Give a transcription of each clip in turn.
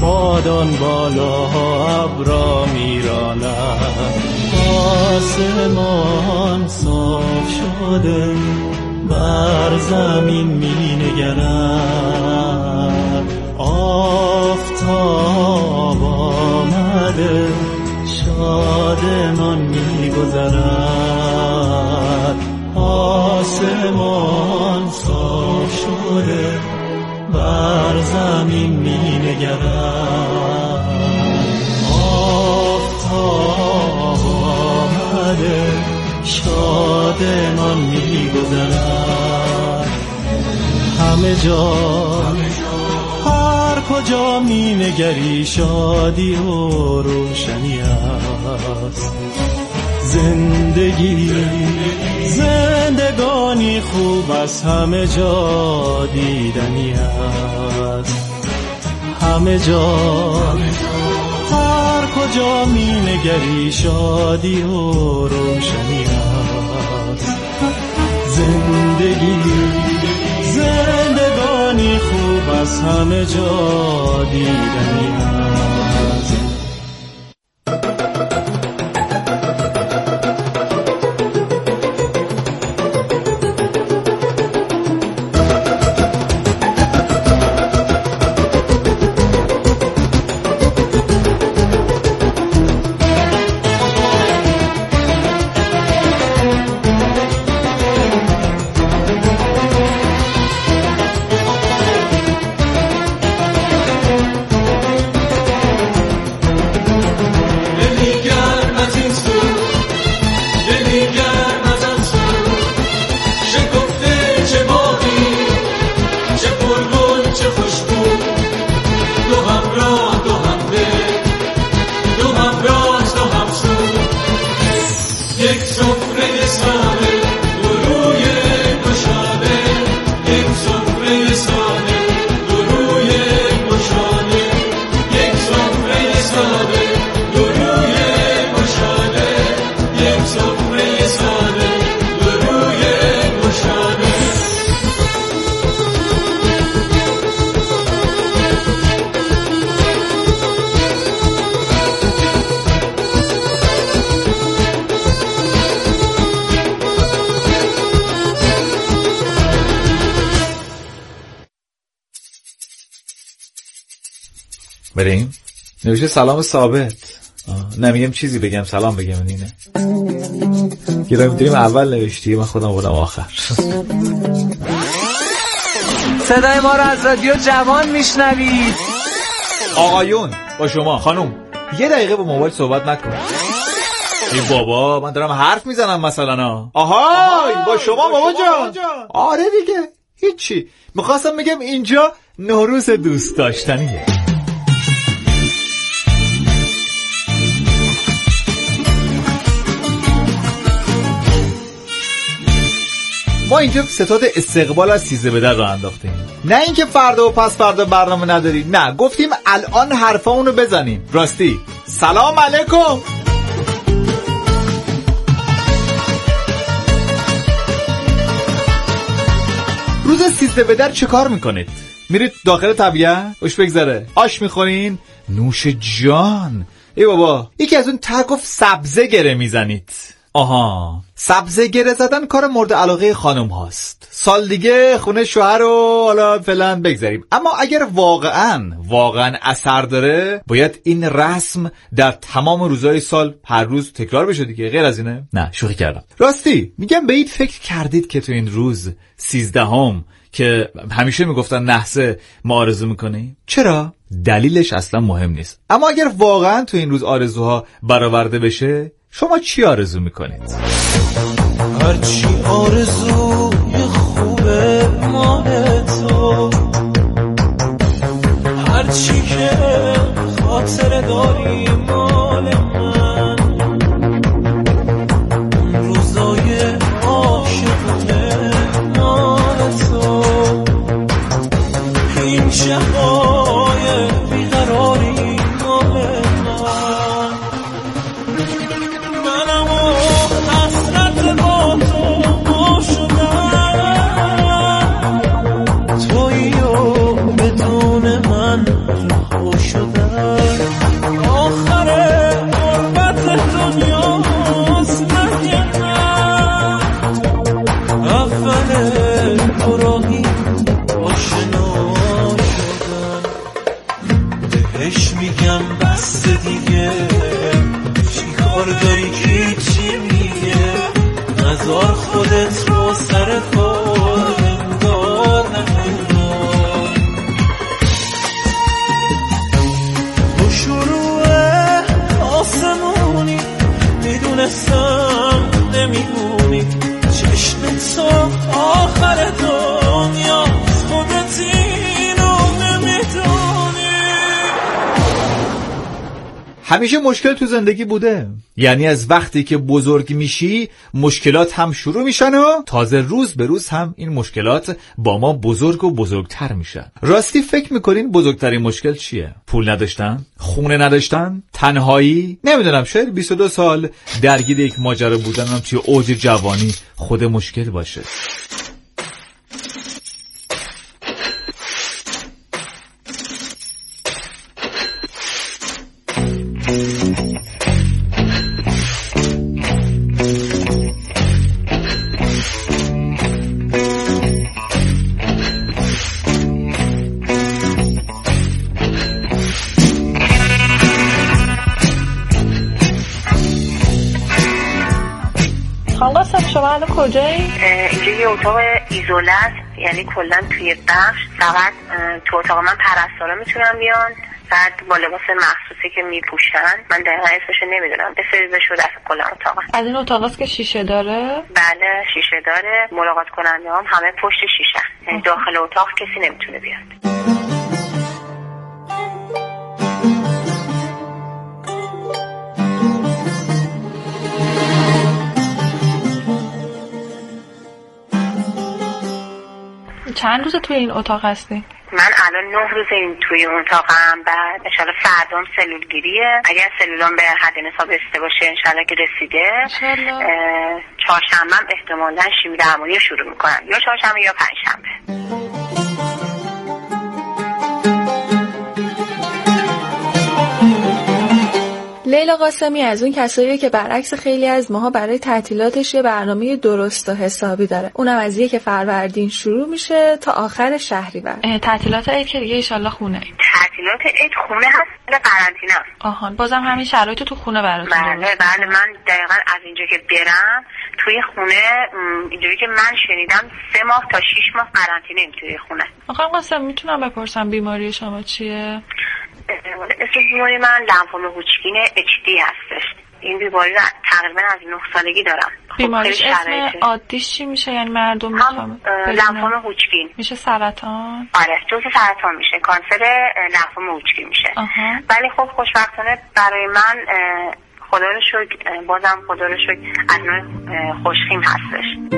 بادان بالا ابرا میرانند، آسمان صاف شده بر زمین می نگرد، آفتاب آمده شادمان می گذرد، آسمان صاف شده بر زمین می نگرد، آفتاب آمده شادمان می گذرد. همه جا هر کجا می نگری شادی و روشنی است، زندگانی خوب از همه جا دیدنی است، همه جا هر کجا می نگری شادی و روشنی است، زندگانی خوب از همه جا دیدنی است. بریم؟ نوشته سلام ثابت. نمیگم چیزی بگم، سلام بگم. اینه گرامی داریم اول نوشتی، من خودم بودم آخر. صدای ما رو از رادیو جوان میشنوید. آقایون با شما، خانم یه دقیقه با موبایل صحبت نکن. ای بابا من دارم حرف میزنم مثلا. آهای با شما بابا جان. آره دیگه هیچی، میخواستم بگم اینجا نوروز دوست داشتنیه. ما اینجا ستاد استقبال از 13 به در رو انداختیم، نه اینکه فردا و پس فردا برنامه نداری، نه گفتیم الان حرفامون رو بزنیم. راستی سلام علیکم. روز 13 به در چه کار میکنید؟ میرید داخل طبیعت خوش بگذره، آش میخورین، نوش جان. ای بابا یکی از اون گفت سبزه گره میزنید. آها، سبزه گره زدن کار مورد علاقه خانم هاست. سال دیگه خونه شوهر رو حالا فعلا بگذاریم، اما اگر واقعا اثر داره باید این رسم در تمام روزهای سال هر روز تکرار بشه دیگه. غیر از اینه؟ نه شوخی کردم. راستی میگم به این فکر کردید که تو این روز 13 که همیشه میگفتن نحسه ما آرزو میکنیم؟ چرا؟ دلیلش اصلا مهم نیست، اما اگر واقعا تو این روز آرزوها برآورده بشه شما چی آرزو میکنید؟ هرچی آرزوی خوبه مال تو، هرچی که خاطر داری مال من، روزای عاشقونه مال تو، این شبای بیقراری مال من. همیشه مشکل تو زندگی بوده. یعنی از وقتی که بزرگ میشی مشکلات هم شروع میشن و تازه روز به روز هم این مشکلات با ما بزرگ و بزرگتر میشن. راستی فکر میکنین بزرگترین مشکل چیه؟ پول نداشتن؟ خونه نداشتن؟ تنهایی؟ نمیدونم، شاید 22 سال درگیر یک ماجرا بودن هم توی اوج جوانی خود مشکل باشه. شما الان کجایی؟ اینجا یه اتاق ایزوله است، یعنی کلا توی بخش فقط تو اتاق من پرستارا میتونن بیان، بعد با لباس مخصوصی که میپوشن. من دقیقا اسمشو نمیدونم، به سریزه شده است کلا اتاق. از این اتاق است که شیشه داره؟ بله شیشه داره. ملاقات کننده هم همه پشت شیشه، یعنی داخل اتاق کسی نمیتونه بیاد. چند روز توی این اتاق هستی؟ من الان 9 روز توی اون اتاقم. بعد انشالله فردام سلول گیریه. اگر سلولام به حد نصاب رسیده باشه انشالله که رسیده، چهارشنبه احتمالاً شیمی درمانی شروع میکنن، یا چهارشنبه یا پنجشنبه. لیلا قاسمی از اون کساییه که برعکس خیلی از ماها برای تعطیلاتش یه برنامه درست و حسابی داره. اونم از 1 فروردین شروع میشه تا آخر شهریور. تعطیلات عید که دیگه ان شاءالله خونه. تعطیلات عید خونه هست، قرنطینه. آهان، بازم همین شرایط تو خونه براتون. بله من دقیقاً از اینجا که برم توی خونه، اینجوری که من شنیدم 3 ماه تا 6 ماه قرنطینه توی خونه. آخه قاسم میتونم بپرسم بیماری شما چیه؟ اسم بیماری من لنفوم هوچکین HD هستش. این بیماری رو تقریبا از 9 سالگی دارم. بیماریش اسم عادیش چی میشه؟ یعنی مردم هم لنفوم هوچکین میشه سرطان؟ آره جزء سرطان میشه، کانسر لنفوم هوچکین میشه. ولی خب خوشبختانه برای من خدا رو شکر، بازم خدا رو شکر از نوع خوشخیم هستش.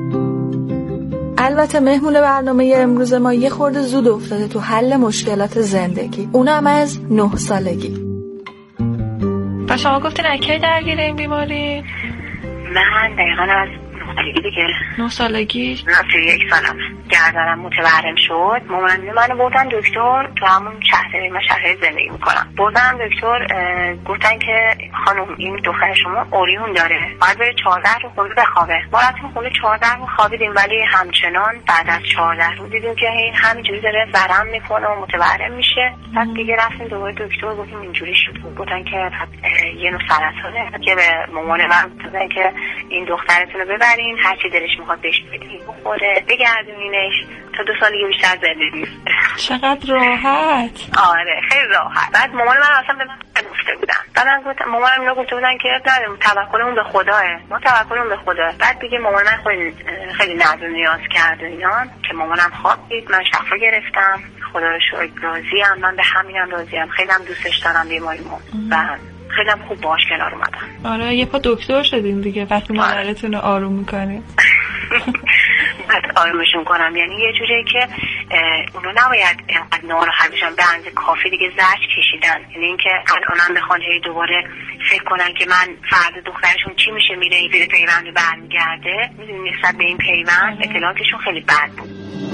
البته مهمون برنامه امروز ما یه خورده زود افتاده تو حل مشکلات زندگی، اونم از 9 سالگی. و شما گفتین اکی درگیر این بیماری؟ من دقیقا از 9 سالگی دیگه. 9 سالگی؟ نه 1 سالم گردنم متورم شد. مامانم منو بردن دکتر تو همون شهر، من شهر زندگی میکنم. بردم دکتر، گفتن که خانم این دختر شما اوریون داره، باید بره 14 روز خونه بخوابه. ما رفتیم خونه 14 روز خوابیدیم، ولی همچنان بعد از 14 روز دیدیم که این همینجوری داره ورم میکنه و متورم میشه. بعد دیگه رفتیم دوباره دکتر، گفتیم اینجوری شد. گفتن که یه نوع سرطانه، که به مامان من گفتن که این دخترتون رو ببرین، هر چی دلش میخواد بهش بدین بخوره، بگردونینش تا 2 سال بیشتر زنده نیست. چقدر راحت. آره خیلی راحت. بعد مامان من اصلا به من گفته بودن، بعد گفتم مامانم اینا گفته بودن که توکلمون به خداه، ما توکلمون به خدا. بعد دیگه مامان من خیلی ناز و نیاز کرد و اینا، که مامانم خوابید، من شفا گرفتم. خدا رو شکر راضیم، من به همینم راضیم. خیلی هم دوستش دارم بیماریمو و خیلی هم خوب باهاش کنار اومدم. آره یه پا دکتر شدیم دیگه وقتی مادرتون رو آروم میکنیم. بعد آرومشون کنم، یعنی یه جوری که اونا نباید اینقدر ناراحت بشن، به اندازه کافی دیگه زجر کشیدن. یعنی اینکه الان بخوان دوباره فکر کنن که من فرد دخترشون چی میشه، میره این زیر پیوند رو برمیگرده. میدونی نسبت به این پیوند اطلاعاتشون خیلی بد بود.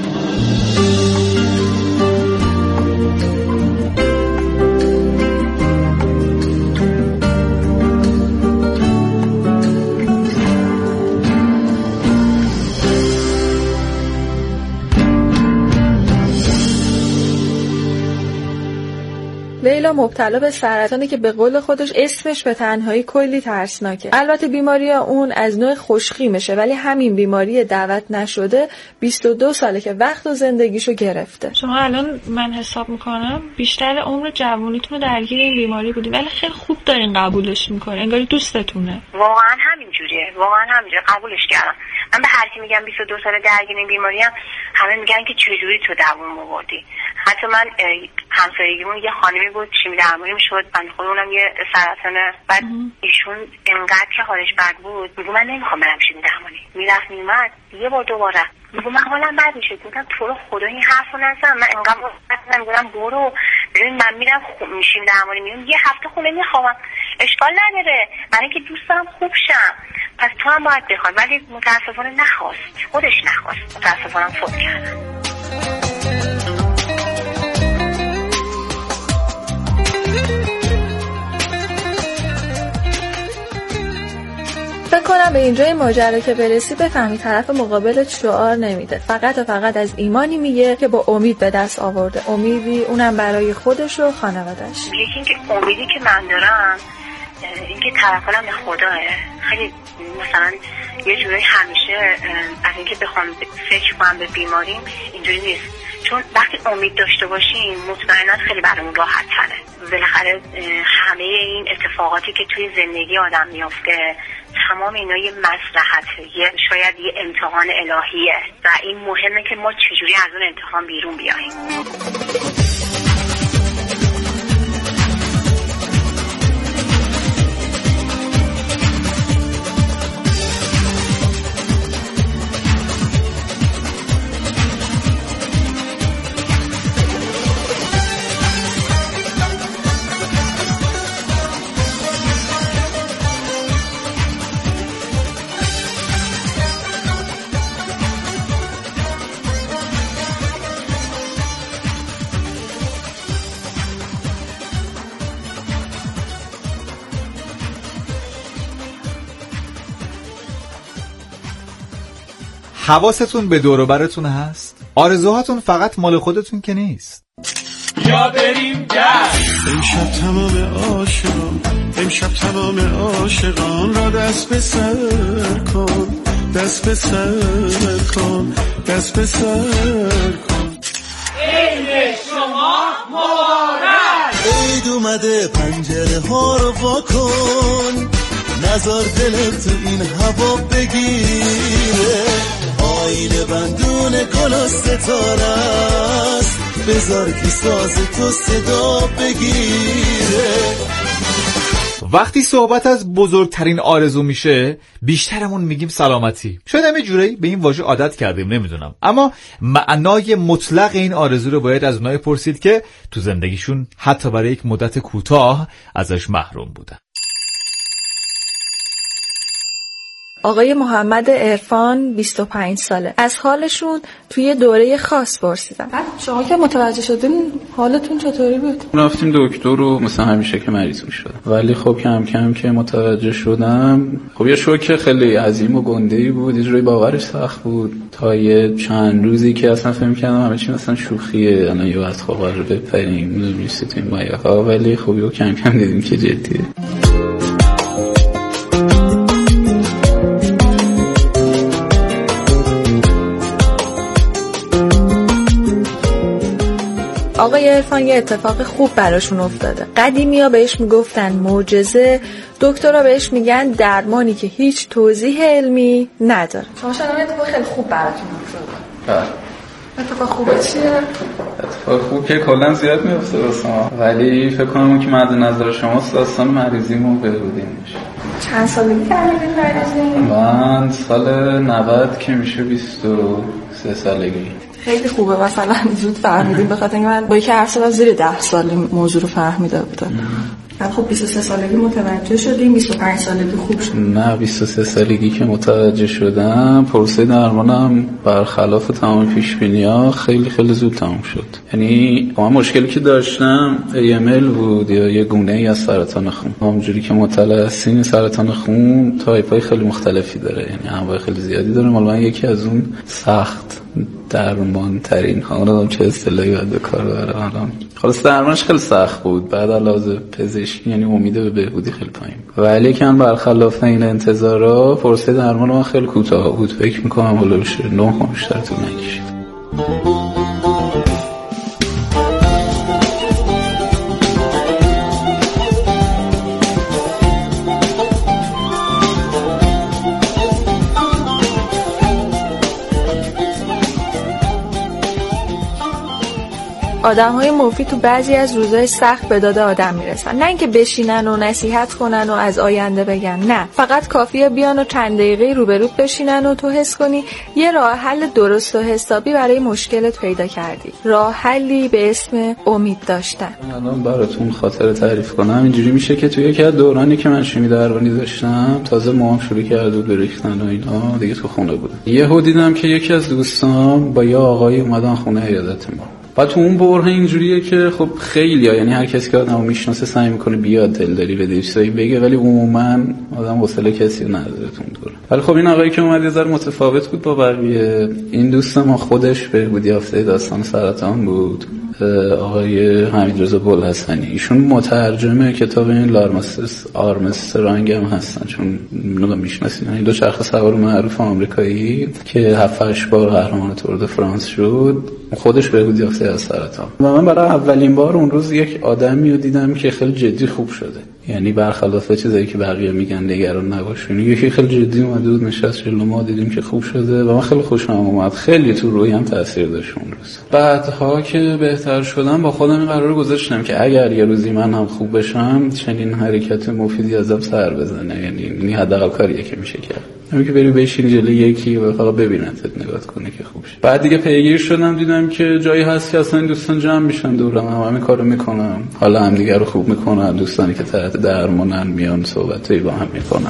لیلا مبتلا به سرطانی که به قول خودش اسمش به تنهایی کلی ترسناکه. البته بیماری اون از نوع خوشخیمشه، ولی همین بیماری دعوت نشده 22 ساله که وقت و زندگیشو گرفته. شما الان من حساب میکنم بیشتر عمر جوونیتون رو درگیر این بیماری بودین، ولی خیلی خوب دارین قبولش میکنین، انگاری دوستتونه. واقعا همینجوریه، قبولش کردم. من به هر کی میگم 22 ساله درگیر این بیماری ام، همه میگن که چجوری تو دووم آوردی. حتی من همسایگیمون یه خانمی بود شیمی درمانی میشد، من خودمونم یه سرطانه. بعد ایشون انقدر که حالش بد بود میگه من نمیخوام برم شیمی درمانی. میرفت میومد یه بار دوباره میگه من حالم بد میشه. میگم تو رو خدا این حرفو نزن. من انقدر میگم برو ببین من میرم شیمی درمانی میام یه هفته خونه میخوام، اشکال نداره، برای اینکه دوست دارم خوب شم. پس تو هم باید بخوای. ولی متاسفانه نخواست، خودش نخواست، متاسفانه فوت کردن. فکر کنم به اینجای ماجرا که برسی بفهمی طرف مقابلت شعار نمیده، فقط و فقط از ایمانی میگه که با امید به دست آورده، امیدی اونم برای خودش و خانواده‌اش. یکی اینکه امیدی که من دارم اینکه توکلم به خداه. خیلی مثلا یه جوری همیشه از اینکه بخوام فکر کنم به بیماریم اینجوری نیست، چون وقتی امید داشته باشیم مطمئنا خیلی برامون راحت تره. بالاخره همه این اتفاقاتی که توی زندگی آدم میفته تمام اینا یه مصلحته، شاید یه امتحان الهیه و این مهمه که ما چجوری از اون امتحان بیرون بیاییم. حواستون به دور و برتون هست؟ آرزوهاتون فقط مال خودتون که نیست. یا بریم گشت. امشب تمام عاشقان را دست به سر کن، دست به سر کن، دست به سر کن. عید شما مبارک. عید اومده پنجره ها رو وا کن، نذار دلت تو این هوا بگیره. آینه بندون گل و ستاره است، بذار که ساز تو صدا بگیره. وقتی صحبت از بزرگترین آرزو میشه بیشترمون میگیم سلامتی. شاید هم یه جورایی به این واژه عادت کردیم، نمیدونم، اما معنای مطلق این آرزو رو باید از اونایی پرسید که تو زندگیشون حتی برای یک مدت کوتاه ازش محروم بودن. آقای محمد عرفان 25 ساله. از حالشون توی دوره خاص پرسیدم. شما که متوجه شدین حالتون چطوری بود؟ رفتیم دکتر رو مثلا همیشه که مریض میشدم، ولی خب کم کم که متوجه شدم خب یه شوک خیلی عظیم و گنده‌ای بود، یه جوری باورش سخت بود تا یه چند روزی که اصلا فهم کردم همه چی مثلا شوخیه، الان یه وقت خب قراره بپریم میرسید این مایه‌ها، ولی خب یه کم کم دیدیم که جدیه. آقای عرفان یه اتفاق خوب براشون افتاده. قدیمی‌ها بهش میگفتن معجزه، دکترها بهش میگن درمانی که هیچ توضیح علمی نداره. شما شنیدین اتفاق خیلی خوب براتون افتاده. اتفاق خوبه چیه؟ اتفاق خوب که کلا زیاد میفته واسه، ولی فکر کنم اون که مد نظر شماست داستان مریضیمو بهبودیم میشه. چند سالگی کردین مریضی؟ من سال 90 که میشه 23 سالگی. خیلی خوبه مثلا زود فهمیدیم، به خاطر اینکه من با یکی حرف زدم زیر 10 سال موضوع رو فهمیده بودم. بعد خب 23 سالگی متوجه شدیم، 25 سالگی خوب شد. نه 23 سالگی که متوجه شدم پروسه درمانم برخلاف تمام پیش‌بینی‌ها خیلی خیلی زود تموم شد. یعنی من مشکلی که داشتم AML بود یا یه گونه‌ای از سرطان خون. همونجوری که مطلع هستین سرطان خون تایپ‌های خیلی مختلفی داره، یعنی انواع خیلی زیادی داره. من یکی از اون سخت درمان ترین حالا چه اصطلاحی باید به کار ببرم، خلاص درمانش خیلی سخت بود. بعد علاوه پزشکی یعنی امید به بهبودی خیلی پایین، ولی کن برخلاف این انتظارا پروسه درمان من خیلی کوتاه بود. فکر میکنم حالا بشه 9 ماه بیشتر طول نکشید. آدم‌های مفید تو بعضی از روزهای سخت به داد آدم میرسن، نه اینکه بشینن و نصیحت کنن و از آینده بگن، نه، فقط کافیه بیان و چند دقیقه روبروت بشینن و تو حس کنی یه راه حل درست و حسابی برای مشکلت پیدا کردی. راه حلی به اسم امید داشتن. الان براتون خاطره تعریف کنم. اینجوری میشه که توی یکی از دورانی که من شیمی درمانی داشتم، تازه موام شروع کرده بود بریختن و اینا، دیگه تو خونه بودم. یهو دیدم که یکی از دوستان با یه آقایی اومدن خونه عیادت ما. بعد تو اون بره اینجوریه که خب خیلی یعنی هر کسی که آدمو میشناسه سعی میکنه بیاد دلداری بده چیزایی بگه، ولی عموما آدم حوصله کسی رو نداره تو اون دوره. ولی خب این آقایی که اومد یه ذره متفاوت بود با بقیه. این دوست ما خودش بهبودی یافته داستان سرطان بود، آقای حمیدرضا بوالحسنی. ایشون مترجم کتاب این لارماستس آرمسترانگ هم هستن، چون نمیدونم میشناسین، این دو چرخ سوار معروف آمریکایی که 7-8 بار قهرمان تور د فرانس شد، خودش بهبودی یافته از سرطان. و من برای اولین بار اون روز یک آدمی رو دیدم که خیلی جدی خوب شده، یعنی برخلاف چیزایی که بقیه میگن نگران نباشین، یکی خیلی جدی اومده بود نشست جلو ما، دیدیم که خوب شده و من خیلی خوشم اومد. خیلی تو رویم تاثیر داشت اون روز. بعدها که بهتر شدم با خودم این قرار گذاشتم که اگر یه روزی من هم خوب بشم چنین حرکت مفیدی ازم سر بزنه، یعنی حداقل کاریه که میشه کرد، همین که بری بشینی جلوی یکی و فقط ببینتت نگات کنه که خوب شه. بعد دیگه پیگیر شدم، دیدم که جایی هست که اصلا این دوستان جمع میشن دورم، همین کارو میکنم، حالا هم دیگه رو خوب میکنن، دوستانی که تحت درمانن میان صحبتایی با هم میکنن.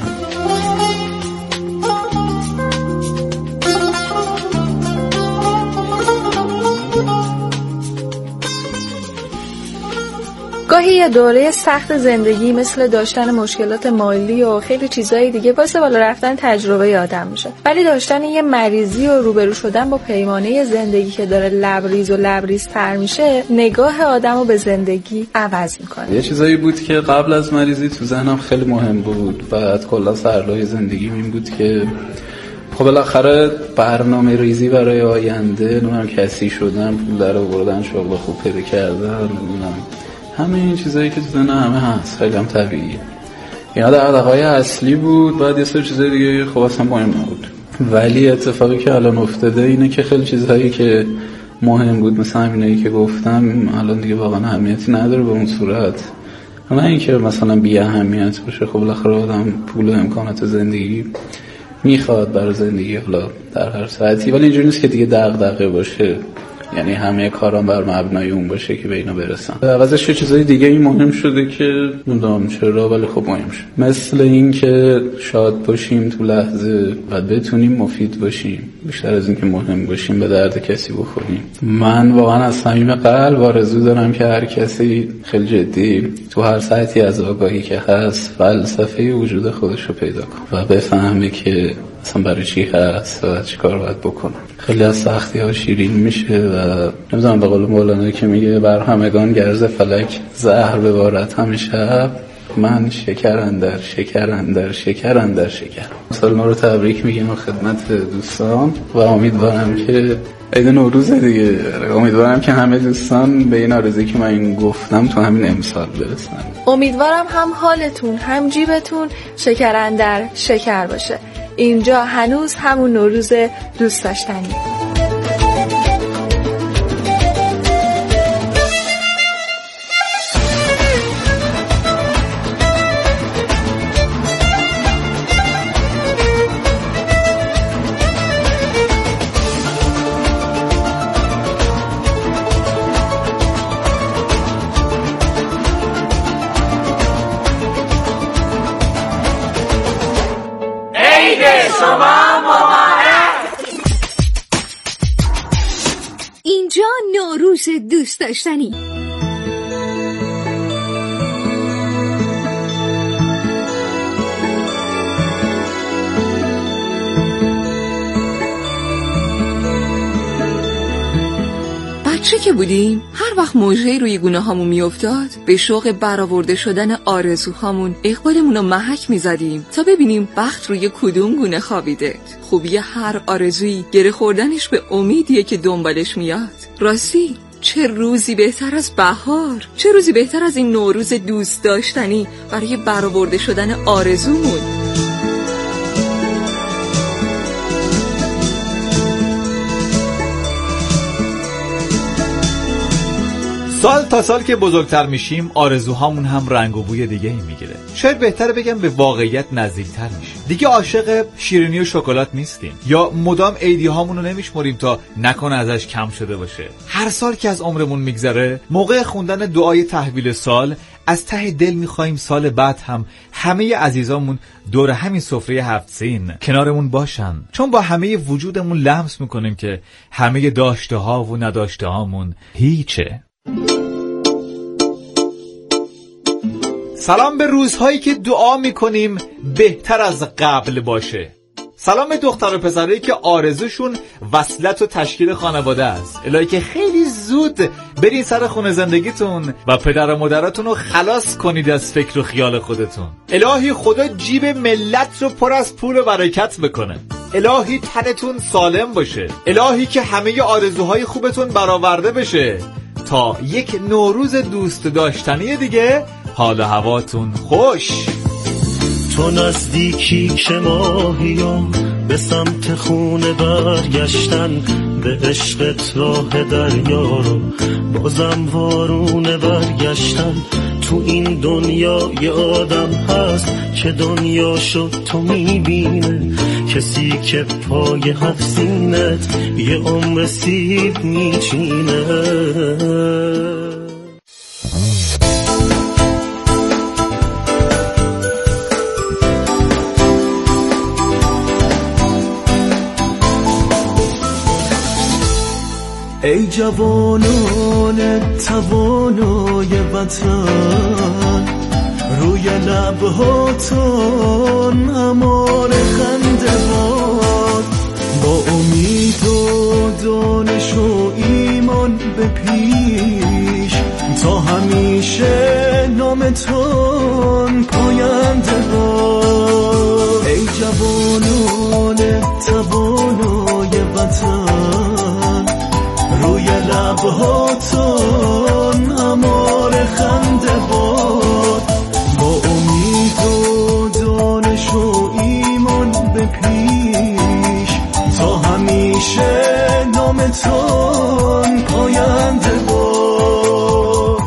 گاهی یه دوره سخت زندگی مثل داشتن مشکلات مالی و خیلی چیزای دیگه واسه بالا رفتن تجربه آدم میشه، ولی داشتن یه مریضی و روبرو شدن با پیمانه زندگی که داره لبریز و لبریزتر میشه، نگاه آدمو به زندگی عوض میکنه. یه چیزایی بود که قبل از مریضی تو ذهنم خیلی مهم بود، بعد کلا سرلوی زندگی این بود که خب بالاخره برنامه ریزی برای آینده، نمیدونم کسی شدن، پول در آوردن، شغل خوب پیدا کردن، نمیدونم همه این چیزایی که تو ذهن همه هست، خیلی هم طبیعیه. اینا دغدغه‌های اصلی بود. بعد یه سری چیزای دیگه خب اصلا مهم نبود، ولی اتفاقی که الان افتاده اینه که خیلی چیزهایی که مهم بود مثلا همینایی که گفتم الان دیگه واقعا اهمیتی نداره به اون صورت. نه اینکه مثلا بی اهمیت باشه، خب بالاخره آدم پول و امکانات زندگی میخواد برای زندگی حالا در هر ساعتی، ولی اینجوری نیست که دیگه دغدغه باشه، یعنی همه کارام بر مبنای اون باشه که به اینا برسن. عوضش یه چیزای دیگه این مهم شده که نمیدونم چرا، ولی خب مهم شد. مثل این که شاد باشیم تو لحظه و بتونیم مفید باشیم، بیشتر از این که مهم باشیم به درد کسی بخوریم. من واقعا از صمیم قلب آرزو دارم که هر کسی خیلی جدی تو هر ساعتی از آگاهی که هست فلسفه وجود خودش رو پیدا کنه و بفهمه که اصلا برای چی هست و چی کار باید بکنه. خیلی از سختی ها شیرین میشه و نمیدونم به قول مولانا که میگه بر همگان گرز فلک زهر ببارد همه شب، من شکر اندر شکر اندر شکر اندر شکر. سال نو رو تبریک میگم خدمت دوستان و امیدوارم که عید نوروز دیگه، امیدوارم که همه دوستان به این آرزویی که من گفتم تو همین امسال برسن. امیدوارم هم حالتون هم جیبتون شکر اندر شکر باشه. اینجا هنوز همون نوروز دوست داشتنی. اینجا نوروز دوست داشتنی. بچه که بودیم هر وقت موجه‌ای روی گونه هامون میافتاد به شوق برآورده شدن آرزوهامون اقبالمون رو محک میزدیم تا ببینیم بخت روی کدوم گونه خوابیده. خوبی هر آرزویی گره خوردنش به امیدیه که دنبالش میاد. راستی چه روزی بهتر از بهار، چه روزی بهتر از این نوروز دوست داشتنی برای برآورده شدن آرزومون. سال تا سال که بزرگتر میشیم آرزوهامون هم رنگ و بوی دیگه ای میگیره. شاید بهتره بگم به واقعیت نزدیکتر میشیم. دیگه عاشق شیرینی و شکلات نیستیم یا مدام عیدی هامون رو نمیشمریم تا نکنه ازش کم شده باشه. هر سال که از عمرمون میگذره موقع خوندن دعای تحویل سال از ته دل میخوایم سال بعد هم همه عزیزامون دور همین سفره 7 سین کنارمون باشن، چون با همه وجودمون لمس میکنیم که همه داشته ها و نداشته هامون هیچه. سلام به روزهایی که دعا میکنیم بهتر از قبل باشه. سلام به دختر و پسرایی که آرزوشون وصلت و تشکیل خانواده است. الهی که خیلی زود برین سر خونه زندگیتون و پدر و مادراتون رو خلاص کنید از فکر و خیال خودتون. الهی خدا جیب ملت رو پر از پول و برکت بکنه. الهی تنتون سالم باشه. الهی که همه آرزوهای خوبتون برآورده بشه تا یک نوروز دوست داشتنی دیگه حال و هواتون خوش. تو نزدیکی که ماهیم به سمت خونه برگشتن، به عشقت راه دریا رو بازم وارونه برگشتن. تو این دنیا یه آدم هست که دنیاشو تو میبینه، کسی که پای 7 سینت یه عمر سیب میچینه. ای جوانان توانای وطن، روی لبهاتون امان خنده باد، با امید و دانش و ایمان به پیش تا همیشه نامتون پاینده باد. ای جوانان توانای وطن، روی لبهاتون امان خنده باد، با امید و دانش و ایمان به پیش تا همیشه نامتون پاینده باد.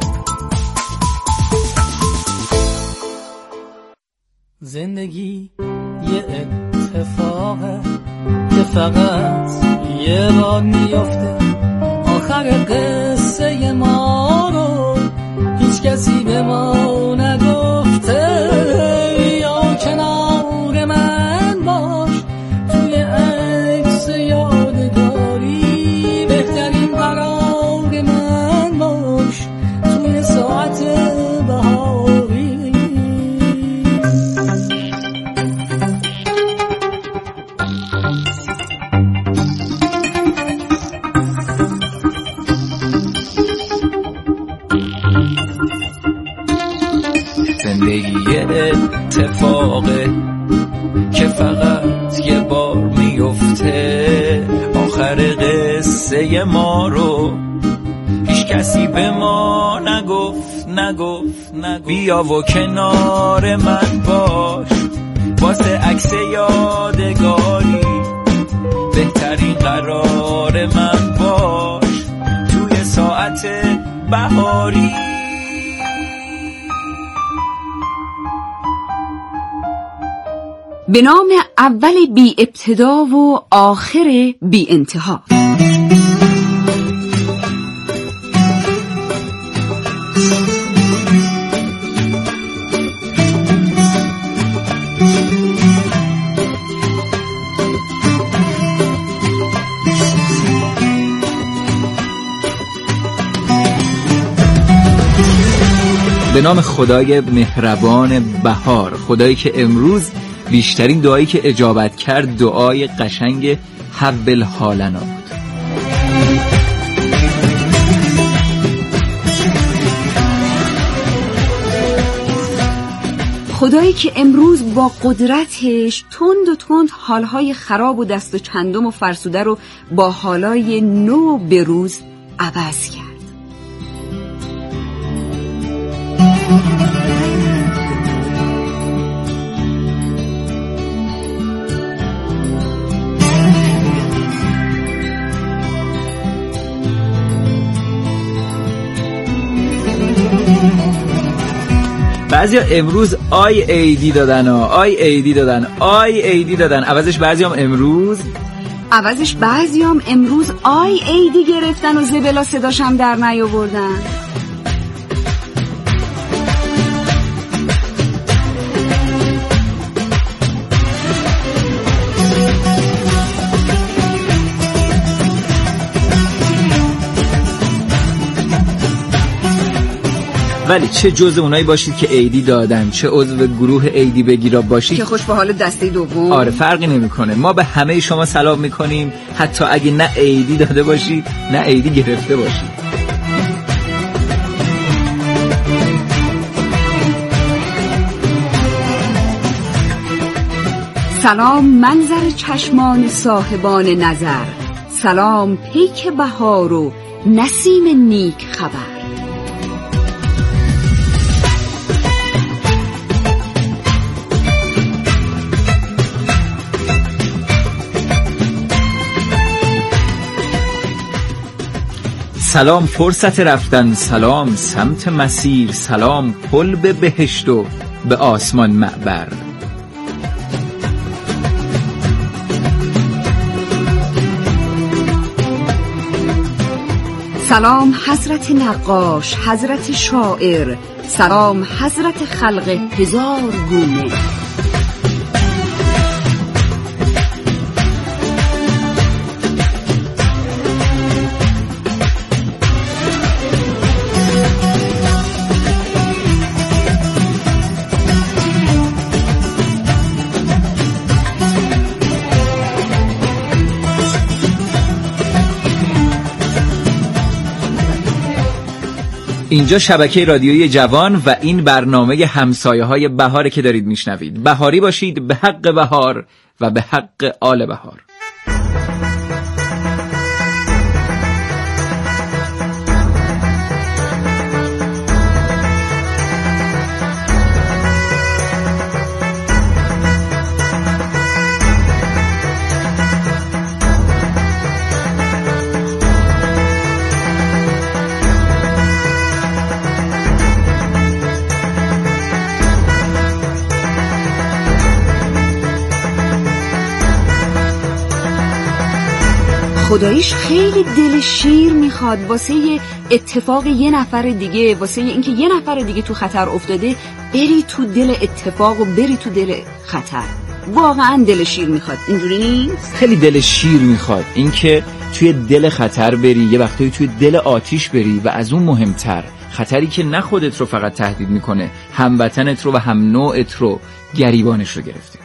زندگی یه اتفاقه که فقط یه بار میفته، آخر قصه ما رو هیچ کسی به ما نگفته. یا کنار من باش توی عکس یادگاری، بهترین قرار من باش توی ساعت بهاری. زندگی اتفاقه که فقط یه بار میفته، آخر قصه ما رو هیچ کسی به ما نگفت. بیا و کنار من باش واسه عکس یادگاری، بهترین قرار من باش توی ساعت بهاری. به نام اول بی ابتدا و آخر بی انتها. به نام خدای مهربان بهار، خدایی که امروز بیشترین دعایی که اجابت کرد دعای قشنگ حول حالنا بود. خدایی که امروز با قدرتش تند و تند حالهای خراب و دست و چندم و فرسوده رو با حالای نو به روز عوض کرد. بعضیا امروز آی ایدی دادن آی ایدی دادن عوضش بعضیام امروز آی ایدی گرفتن و زبلا صداشم در نیاوردن. ولی چه جزء اونایی باشید که ایدی دادن، چه عضو گروه ایدی بگیرا باشید که خوش به حال دسته دوم، آره فرقی نمیکنه. ما به همه شما سلام میکنیم، حتی اگه نه ایدی داده باشید نه ایدی گرفته باشید. سلام منظر چشمان صاحبان نظر، سلام پیک بهار و نسیم نیک خبر. سلام فرصت رفتن، سلام سمت مسیر، سلام پل به بهشت و به آسمان معبر. سلام حضرت نقاش، حضرت شاعر، سلام حضرت خلق هزار گونه. اینجا شبکه رادیویی جوان و این برنامه همسایه های بهاره که دارید میشنوید. بهاری باشید به حق بهار و به حق آل بهار. خداییش خیلی دل شیر میخواد واسه اتفاق یه نفر دیگه، واسه اینکه یه نفر دیگه تو خطر افتاده بری تو دل اتفاق و بری تو دل خطر. واقعا دل شیر میخواد، اینجوری نیست؟ خیلی دل شیر میخواد اینکه توی دل خطر بری، یه وقتایی توی دل آتیش بری و از اون مهمتر خطری که نه خودت رو فقط تهدید میکنه، هموطنت رو و هم نوعت رو گریبانش رو گرفته.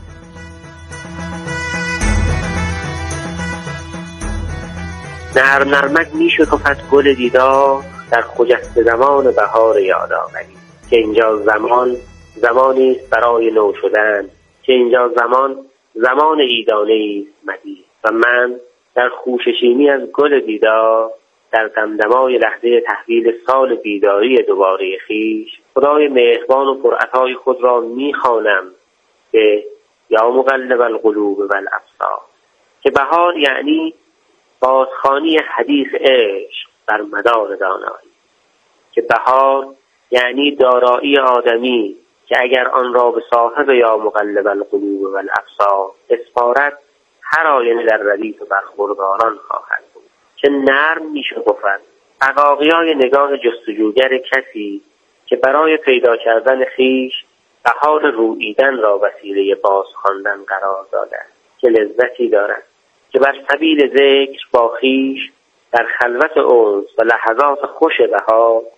نرم نرمک میشکفد گل دیدار در خجسته زمان بهار یادآوری، که اینجا زمانی است برای نو شدن، که اینجا زمان عیدانه است مدید. و من در خوششینی از گل دیدار در دمدمای لحظه تحویل سال بیداری دوباره خویش، خدای مهربان و پرعطای خود را میخوانم به یا مقلب القلوب والابصار، که بهار یعنی بازخوانی حدیث عشق بر مدار دانایی، که بهار یعنی دارایی آدمی که اگر آن را به صاحب یا مقلب القلوب والابصار اسپارد هر آینه در ردیف برخورداران خواهد بود. که نرم میشکفد عقاقیای نگاه جستجوگر کسی که برای پیدا کردن خویش بهار روییدن را وسیله بازخواندن قرار داده، که لذتی دارد که بر سبیل ذکر با خویش در خلوت انس و لحظات خوش بهار